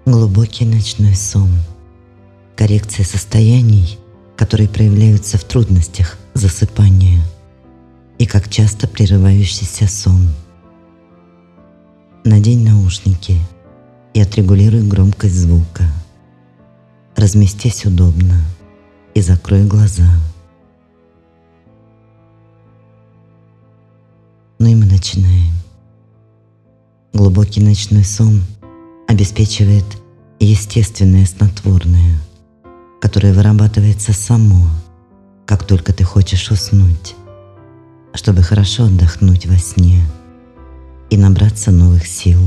Глубокий ночной сон. Коррекция состояний, которые проявляются в трудностях засыпания и как часто прерывающийся сон. Надень наушники и отрегулируй громкость звука. Разместись удобно и закрой глаза. Ну и мы начинаем. Глубокий ночной сон обеспечивает естественное снотворное, которое вырабатывается само, как только ты хочешь уснуть, чтобы хорошо отдохнуть во сне и набраться новых сил.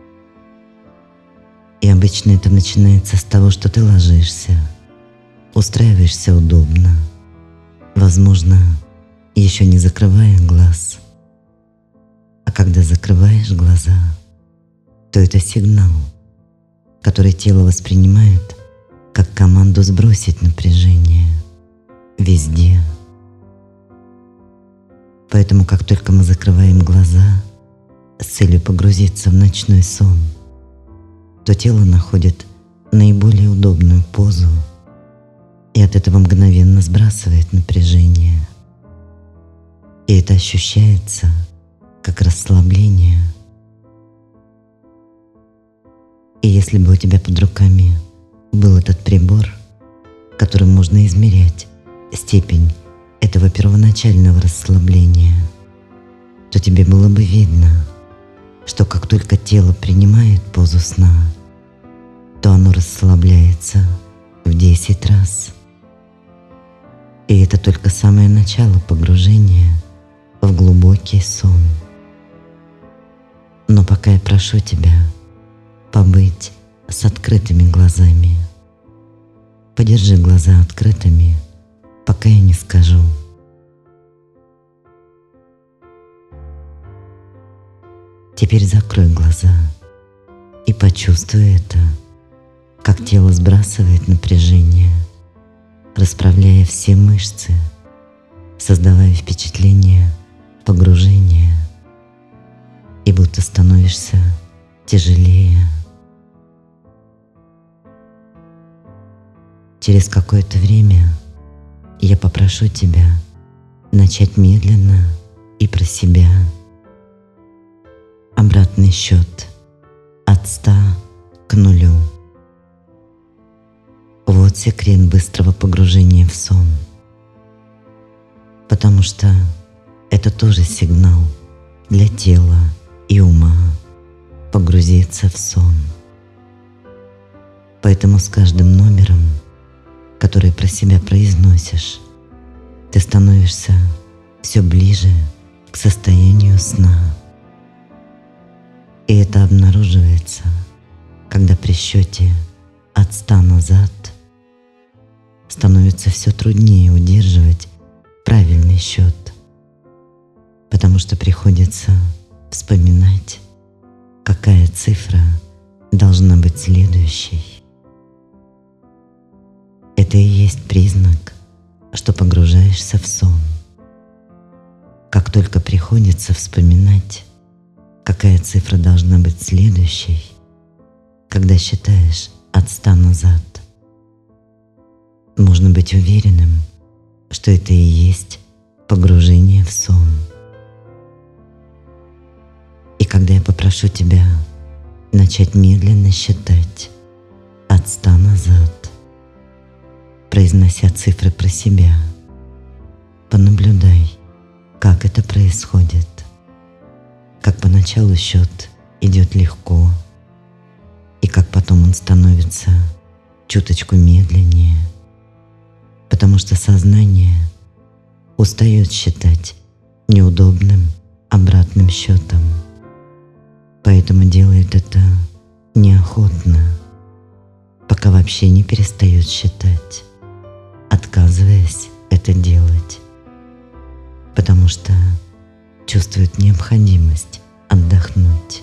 И обычно это начинается с того, что ты ложишься, устраиваешься удобно, возможно, еще не закрывая глаз. А когда закрываешь глаза, то это сигнал, который тело воспринимает как команду сбросить напряжение везде. Поэтому, как только мы закрываем глаза с целью погрузиться в ночной сон, то тело находит наиболее удобную позу и от этого мгновенно сбрасывает напряжение. И это ощущается как расслабление. И если бы у тебя под руками был этот прибор, которым можно измерять степень этого первоначального расслабления, то тебе было бы видно, что как только тело принимает позу сна, то оно расслабляется в 10 раз. И это только самое начало погружения в глубокий сон. Но пока я прошу тебя побыть с открытыми глазами. Подержи глаза открытыми, пока я не скажу. Теперь закрой глаза и почувствуй это, как тело сбрасывает напряжение, расправляя все мышцы, создавая впечатление погружения, и будто становишься тяжелее. Через какое-то время я попрошу тебя начать медленно и про себя обратный счет от 100 к 0. Вот секрет быстрого погружения в сон. Потому что это тоже сигнал для тела и ума погрузиться в сон. Поэтому с каждым номером, который про себя произносишь, ты становишься все ближе к состоянию сна. И это обнаруживается, когда при счете от 100 назад становится все труднее удерживать правильный счет, потому что приходится вспоминать, какая цифра должна быть следующей. Это и есть признак, что погружаешься в сон. Как только приходится вспоминать, какая цифра должна быть следующей, когда считаешь от 100 назад, можно быть уверенным, что это и есть погружение в сон. И когда я попрошу тебя начать медленно считать от 100 назад, произнося цифры про себя, понаблюдай, как это происходит. Как поначалу счет идет легко, и как потом он становится чуточку медленнее, потому что сознание устает считать неудобным обратным счетом, поэтому делает это неохотно, пока вообще не перестает считать, отказываясь это делать, потому что чувствует необходимость отдохнуть.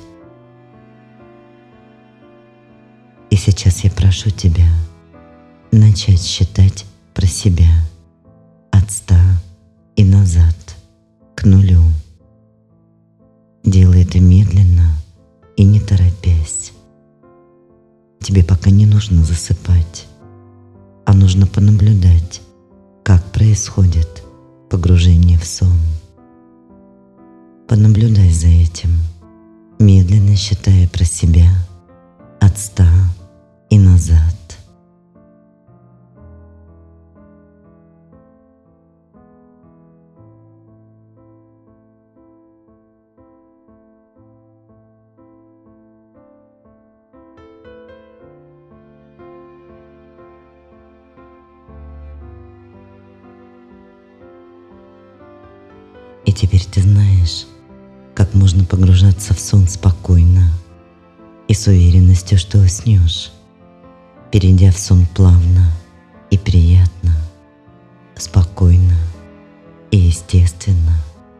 И сейчас я прошу тебя начать считать про себя от 100 и назад к 0. Делай это медленно и не торопясь. тебе пока не нужно засыпать, а нужно понаблюдать, как происходит погружение в сон. Понаблюдай за этим, медленно считая про себя от 100 и назад. И теперь ты знаешь, как можно погружаться в сон спокойно и с уверенностью, что уснешь, перейдя в сон плавно и приятно, спокойно и естественно.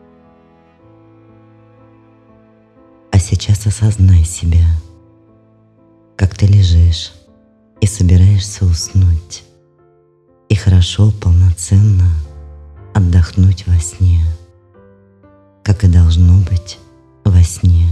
А сейчас осознай себя, как ты лежишь и собираешься уснуть, и хорошо, полноценно отдохнуть во сне, как и должно быть во сне.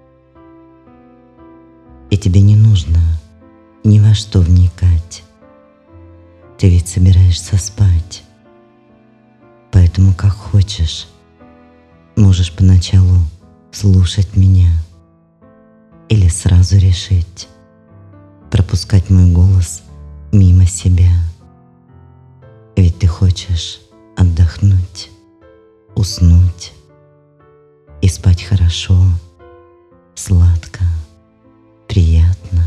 И тебе не нужно ни во что вникать. Ты ведь собираешься спать. Поэтому как хочешь, можешь поначалу слушать меня или сразу решить пропускать мой голос мимо себя. Ведь ты хочешь отдохнуть, уснуть и спать хорошо, сладко, приятно,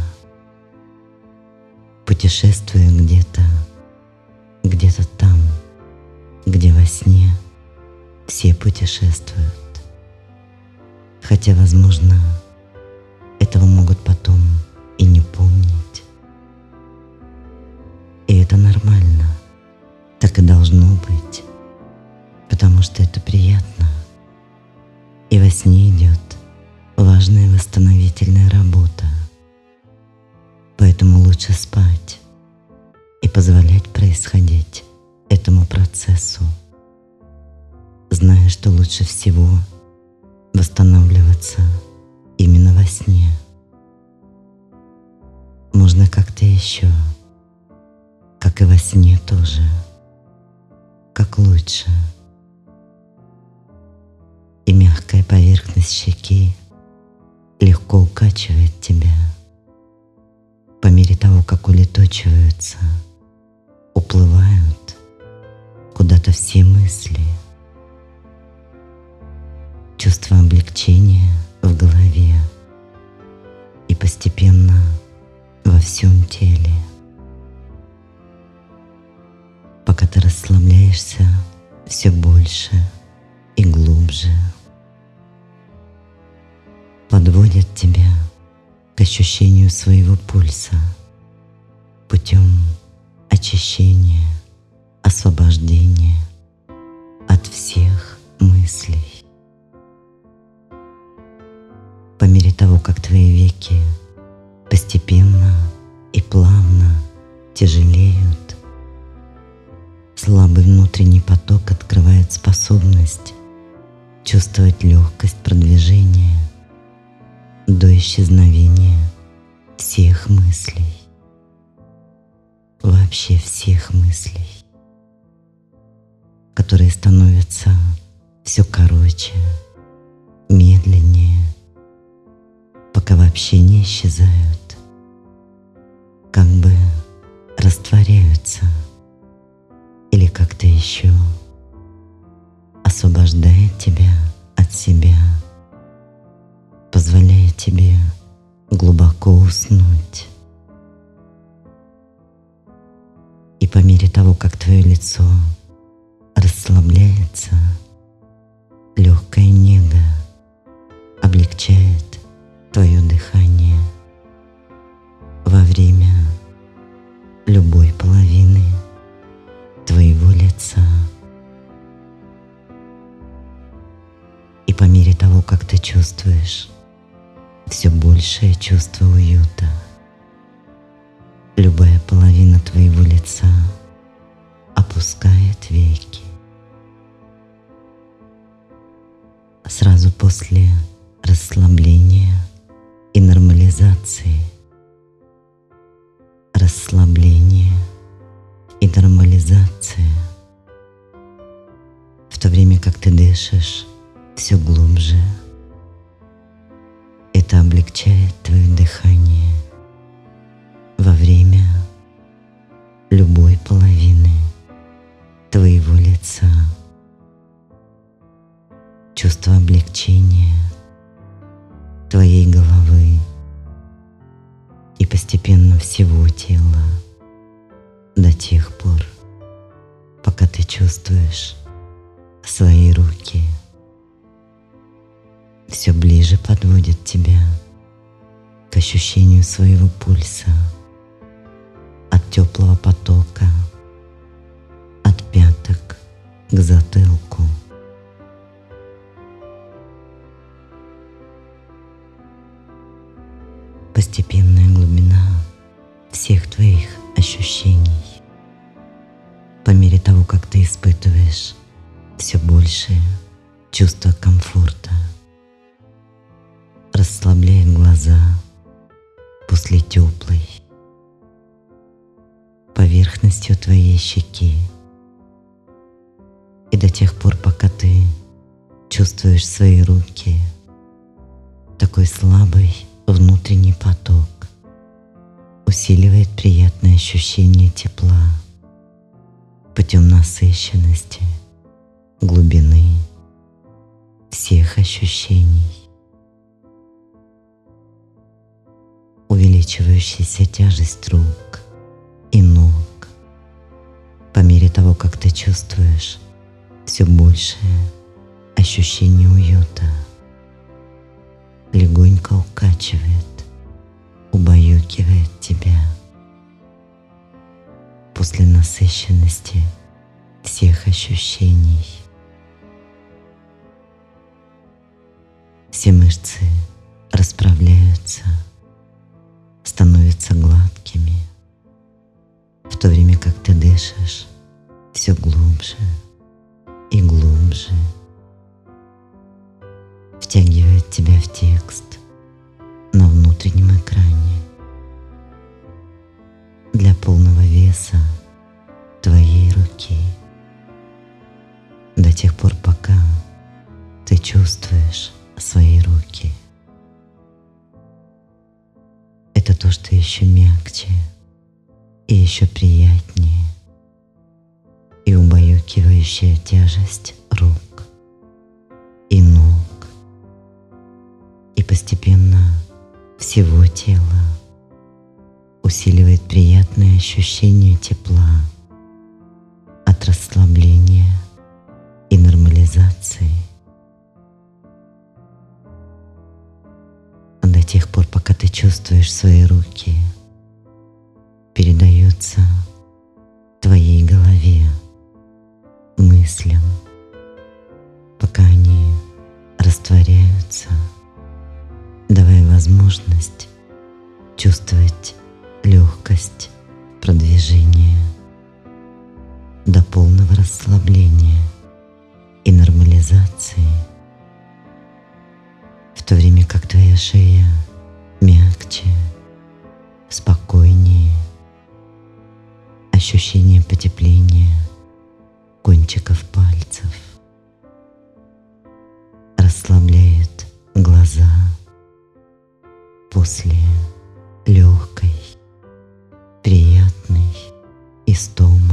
путешествуя где-то там, где во сне все путешествуют. Хотя, возможно, этого могут потом и не помнить. И это нормально, так и должно быть, потому что это приятно. И во сне идет важная восстановительная работа. Поэтому лучше спать и позволять происходить этому процессу, зная, что лучше всего восстанавливаться именно во сне. Можно как-то еще, как и во сне тоже, как лучше. И мягкая поверхность щеки легко укачивает тебя по мере того, как улетучиваются, уплывают куда-то все мысли. Чувство облегчения в голове и постепенно во всем теле. Пока ты расслабляешься все больше и глубже, подводят тебя к ощущению своего пульса путем очищения, освобождения от всех мыслей. По мере того, как твои веки постепенно и плавно тяжелеют, слабый внутренний поток открывает способность чувствовать легкость продвижения до исчезновения всех мыслей, вообще всех мыслей, которые становятся все короче, медленнее, пока вообще не исчезают, как бы растворяются или как-то еще освобождает тебя от себя, позволяя тебе глубоко уснуть. И по мере того, как твое лицо расслабляется, легкая нега облегчает твое дыхание во время любой половины твоего лица. И по мере того, как ты чувствуешь все большее чувство уюта, любая половина твоего лица опускает веки. Сразу после расслабления и нормализации то время как ты дышишь все глубже. Это облегчает твое дыхание во время любой половины твоего лица. Чувство облегчения твоей головы и постепенно всего тела до тех пор, пока ты чувствуешь свои руки все ближе подводят тебя к ощущению своего пульса от теплого потока от пяток к затылку. Постепенная глубина всех твоих ощущений по мере того, как ты испытываешь все большее чувство комфорта, расслабляет глаза после теплой поверхностью твоей щеки. И до тех пор, пока ты чувствуешь свои руки, такой слабый внутренний поток усиливает приятное ощущение тепла путем насыщенности, глубины всех ощущений. Увеличивающаяся тяжесть рук и ног по мере того, как ты чувствуешь все большее ощущение уюта, легонько укачивает, убаюкивает тебя после насыщенности всех ощущений. Все мышцы расправляются, становятся гладкими, в то время как ты дышишь все глубже и глубже, втягивает тебя в текст на внутреннем экране для полного веса твоей руки до тех пор, пока ты чувствуешь свои руки. Это то, что еще мягче и еще приятнее, и убаюкивающая тяжесть рук и ног, и постепенно всего тела усиливает приятное ощущение тепла от расслабления и нормализации. До тех пор, пока ты чувствуешь свои руки, передается твоей голове, мыслям, пока они растворяются, давая возможность чувствовать легкость продвижения до полного расслабления и нормализации, в то время как твоя шея мягче, спокойнее, ощущение потепления кончиков пальцев расслабляет глаза после легкой, приятной истомы.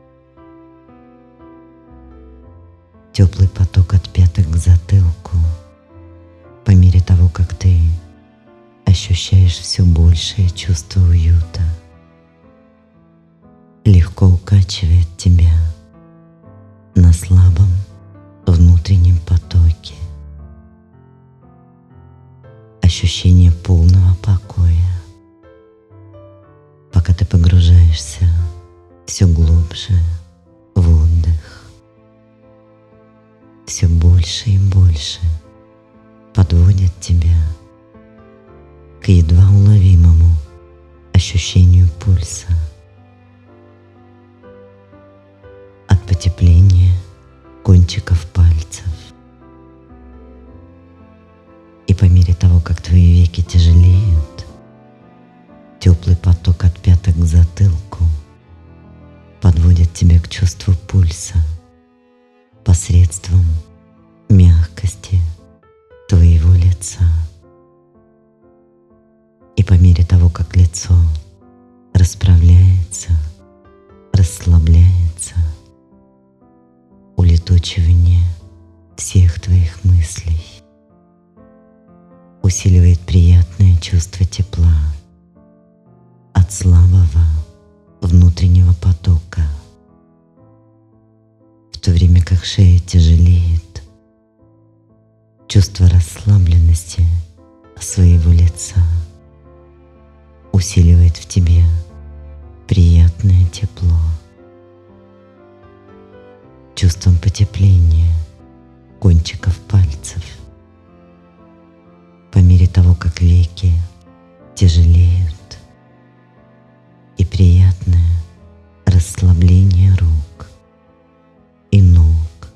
Теплый поток от пяток к затылку по мере того, как ты ощущаешь все большее чувство уюта, легко укачивает тебя на слабом внутреннем потоке. Ощущение полного покоя, пока ты погружаешься все глубже в отдых, все больше и больше подводит тебя к едва уловимому ощущению пульса, от потепления кончиков пальцев. И по мере того, как твои веки тяжелеют, теплый поток от пяток к затылку подводит тебя к чувству пульса по посредством мягкости твоего лица. И по мере того, как лицо расправляется, расслабляется, улетучивание всех твоих мыслей усиливает приятное чувство тепла от слабого внутреннего потока, в то время как шея тяжелеет, чувство расслабленности своего лица усиливает в тебе приятное тепло, чувством потепления кончиков пальцев. По мере того, как веки тяжелеют, и приятное расслабление рук и ног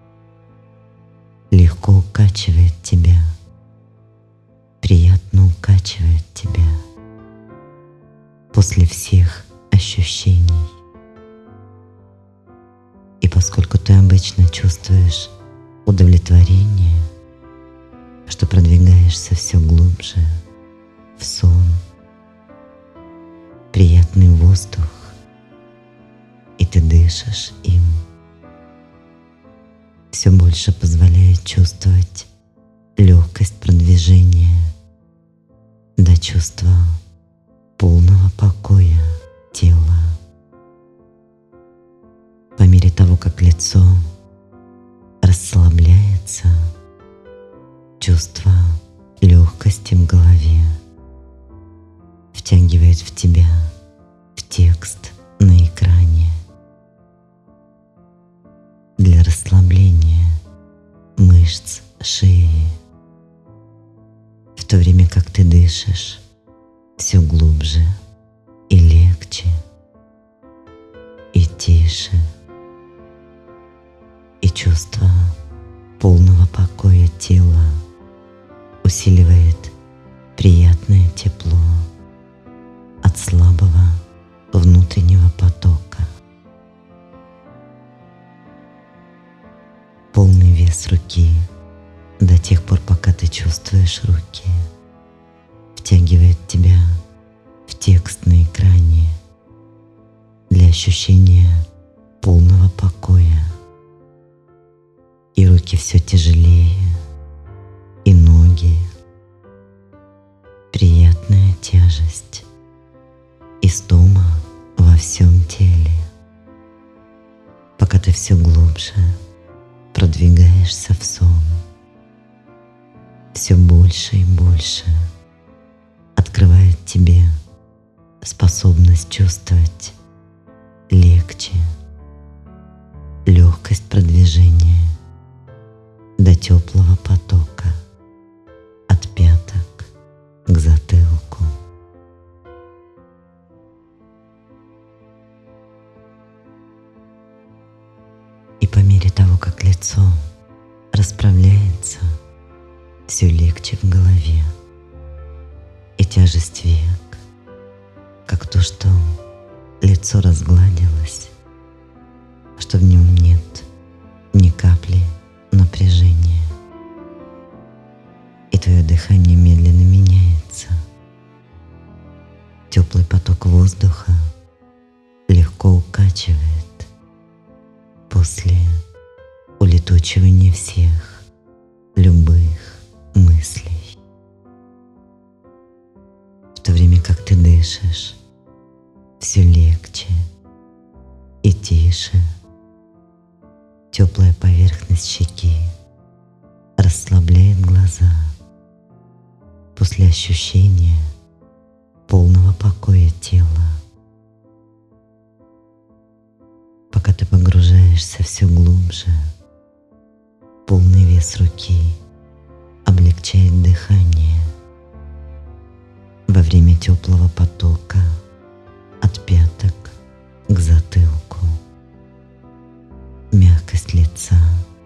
легко укачивает тебя, приятно укачивает тебя после всех ощущений. И поскольку ты обычно чувствуешь удовлетворение, что продвигаешься все глубже в сон, приятный воздух, и ты дышишь им, все больше позволяет чувствовать легкость продвижения до чувства полного покоя тела. По мере того, как лицо расслабляется, чувство легкости в голове втягивает в тебя в текст на экране. Для расслабления мышц шеи, в то время как ты дышишь все глубже и легче, и тише, и чувство полного покоя тела усиливает приятное тепло от слабого внутреннего потока. Полный вес руки до тех пор, пока ты чувствуешь руки, втягивает тебя в текст на экране для ощущения полного покоя. И руки все тяжелее, и ноги, приятная тяжесть, истома во всем теле, пока ты все глубже продвигаешься в сон, все больше и больше открывает тебе способность чувствовать легче, легкость продвижения до теплого потока от пяток к затылку. И по мере того, как лицо расправляется, все легче в голове, и тяжесть век, как то, что лицо разгладилось, что в нем нет ни капли напряжения, и твое дыхание медленно меняется. Теплый поток воздуха легко укачивает после улетучивания всех любых мыслей. В то время как ты дышишь все легче и тише, теплая поверхность щеки расслабляет глаза после ощущения полного покоя тела. Пока ты погружаешься все глубже, полный вес руки облегчает дыхание во время теплого потока от пяток к затылку. Мягкость лица,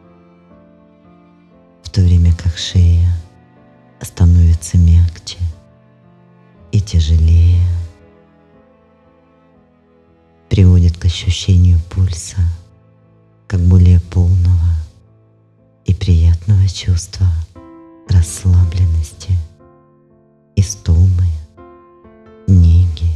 в то время как шея становится мягче и тяжелее, приводит к ощущению пульса как более полного и приятного чувства расслабленности, истомы, неги.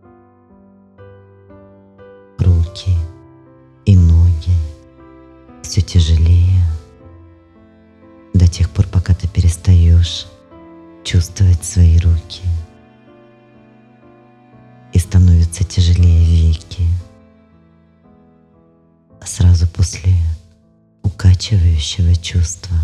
Руки и ноги все тяжелее до тех пор, пока ты перестаешь чувствовать свои руки, и становятся тяжелее веки. Сразу после укачивающего чувства,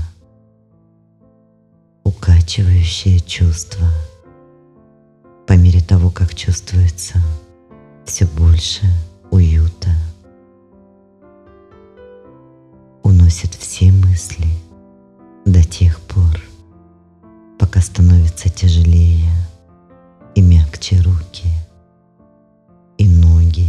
укачивающее чувство, по мере того, как чувствуется все больше уюта, уносит все мысли до тех пор, пока становится тяжелее и мягче руки и ноги.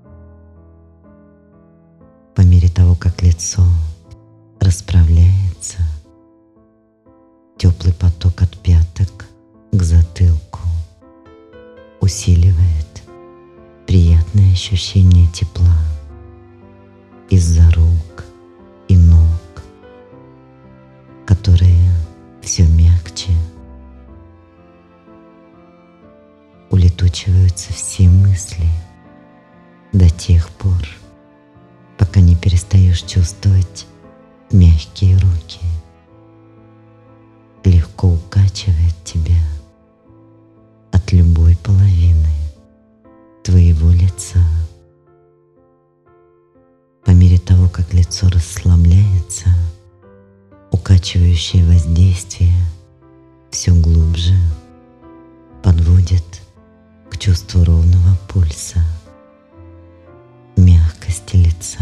По мере того, как лицо расправляется, теплый поток от пяток к затылку усиливает приятное ощущение тепла из-за рук и ног, которые все мягче. Улетучиваются все мысли до тех пор, пока не перестаешь чувствовать мягкие руки. Легко укачивает тебя от любой половины твоего лица. По мере того, как лицо расслабляется, укачивающее воздействие все глубже подводит к чувству ровного пульса, мягкости лица.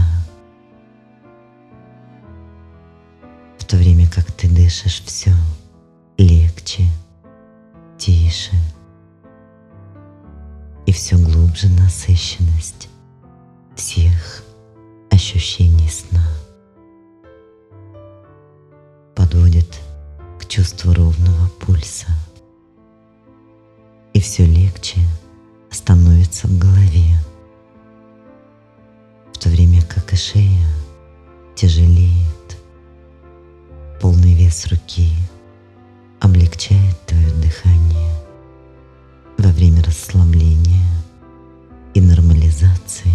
В то время как ты дышишь все легче, тише, и все глубже насыщенность всех ощущений сна подводит к чувству ровного пульса, и все легче становится в голове, в то время как и шея тяжелеет. Полный вес руки облегчает твое дыхание во время расслабления и нормализации.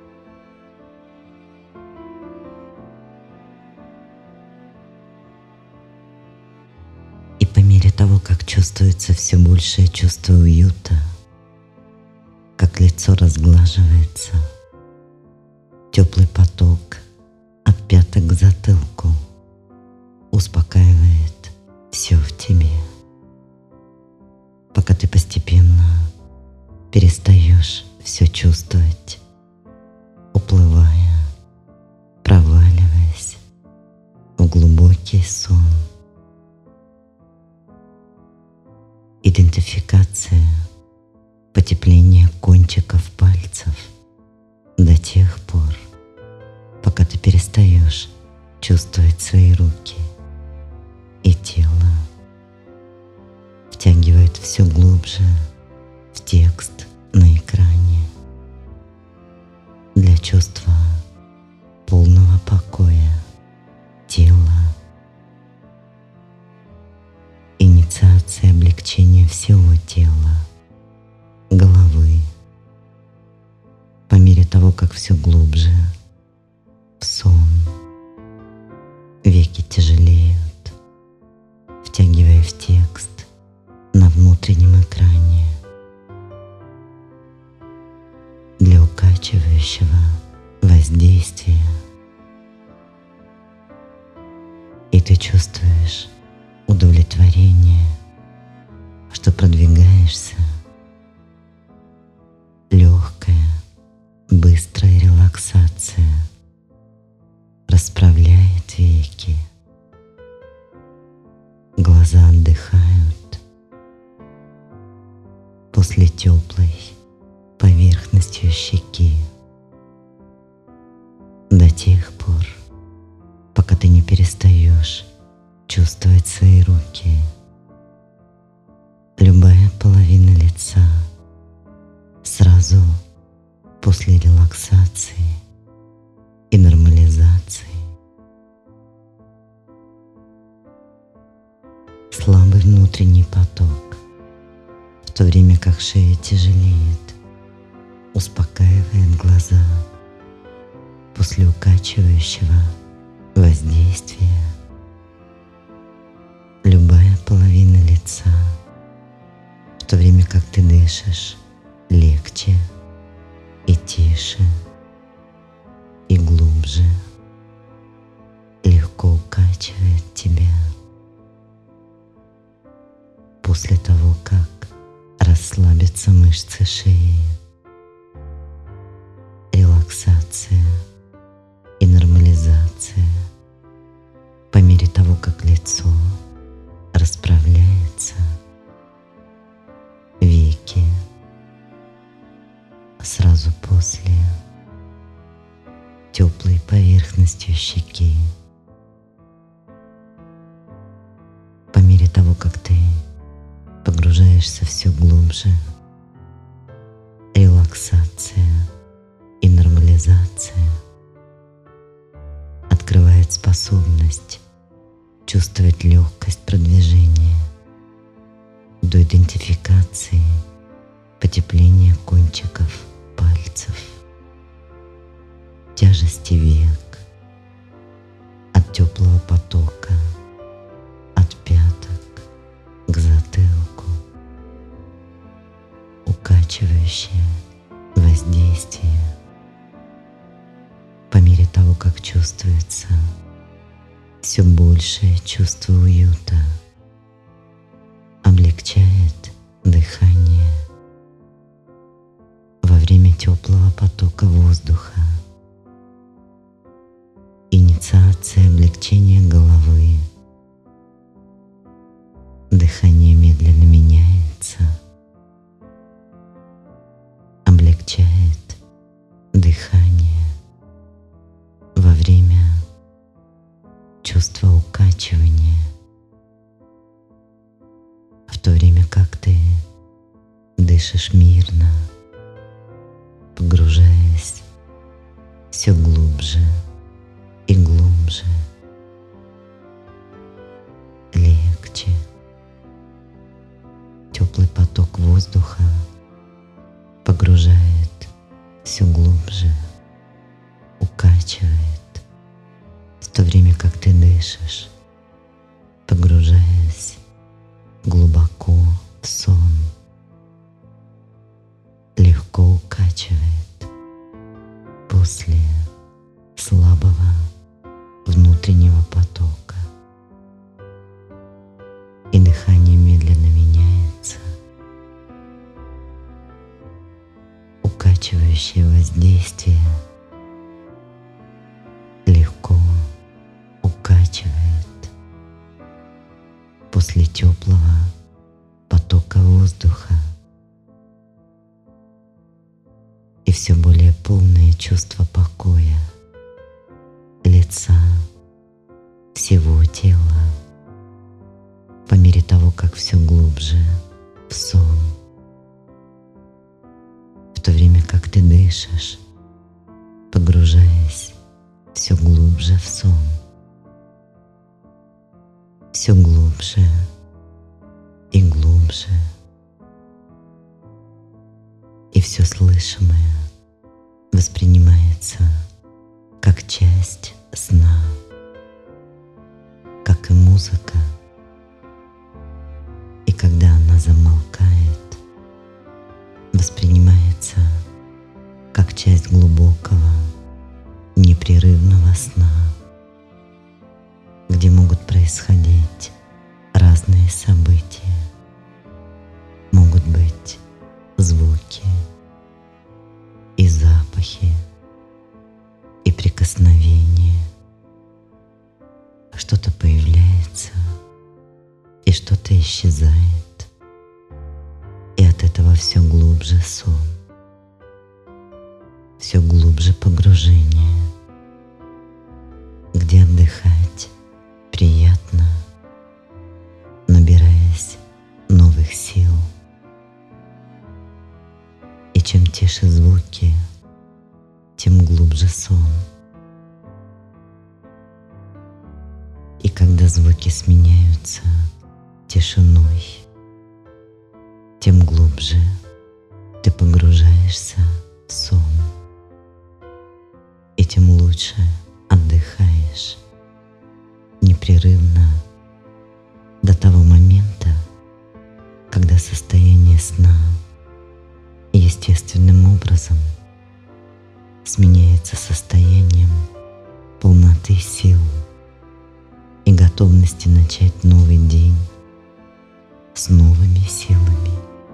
И по мере того, как чувствуется все большее чувство уюта, как лицо разглаживается, теплый поток от пяток к затылку успокаивает все в тебе, пока ты постепенно перестаешь все чувствовать, уплывая, проваливаясь в глубокий сон. Идентификация потепления кончиков пальцев до тех пор, пока ты перестаешь чувствовать свои руки, и тело втягивает все глубже в текст на экране для чувства полного покоя тела, инициация облегчения всего тела, головы, по мере того, как все глубже в сон. Веки тяжелеют, втягивая в текст на внутреннем экране. Для укачивающего воздействия. И ты чувствуешь удовлетворение, что продвигаешься. Легкая, быстрая релаксация расправляет веки. Глаза отдыхают после теплой поверхностью щеки до тех пор, пока ты не перестаешь чувствовать свои руки. Любая половина лица сразу после релаксации и нормализации внутренний поток, в то время как шея тяжелеет, успокаивает глаза после укачивающего воздействия. Любая половина лица, в то время как ты дышишь легче и тише, и глубже, легко укачивает тебя. После того, как расслабятся мышцы шеи, релаксация и нормализация по мере того, как лицо расправляется, веки сразу после теплой поверхностью щеки. По мере того, как ты погружаешься все глубже, релаксация и нормализация открывает способность чувствовать легкость продвижения до идентификации потепления кончиков пальцев, тяжести век, от теплого потока, от пяток к затылку, укачивающее воздействие по мере того, как чувствуется все большее чувство уюта, облегчает дыхание во время теплого потока воздуха. Инициация облегчения головы. Дыхание медленно меняется, облегчает дыхание во время чувства укачивания, в то время как ты дышишь мирно, погружаясь все глубже и глубже, легче. Теплый поток воздуха погружает все глубже, укачивает, в то время как ты дышишь, погружаясь глубоко в сон, легко укачивает после слабого внутреннего потока, и дыхание медленно меняется. Укачивающее воздействие легко укачивает после теплого потока воздуха, и все более полное чувство покоя лица, всего тела, по мере того, как все глубже в сон, в то время как ты дышишь, погружаясь все глубже в сон, все глубже и глубже, и все слышимое воспринимается как часть сна, как и музыка. И когда она замолкает, воспринимается как часть глубокого, непрерывного сна, где могут происходить разные события. Могут быть звуки и запахи, и прикосновения. Что-то появляется, и что-то исчезает, и от этого все глубже сон, все глубже погружение, где отдыхать приятно, набираясь новых сил. И чем тише звуки, тем глубже сон. И когда звуки сменяются тишиной, тем глубже ты погружаешься в сон, и тем лучше отдыхаешь непрерывно до того момента, когда состояние сна естественным образом сменяется состоянием полноты сил и готовности начать новый день с новыми силами.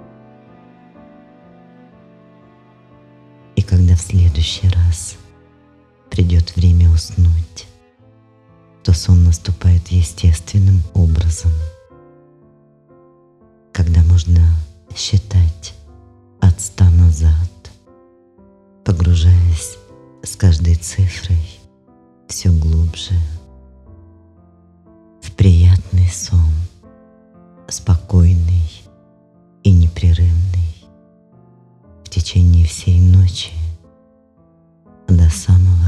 И когда в следующий раз придет время уснуть, то сон наступает естественным образом, когда можно считать от 100 назад, погружаясь с каждой цифрой все глубже в приятный сон, спокойный и непрерывный в течение всей ночи до самого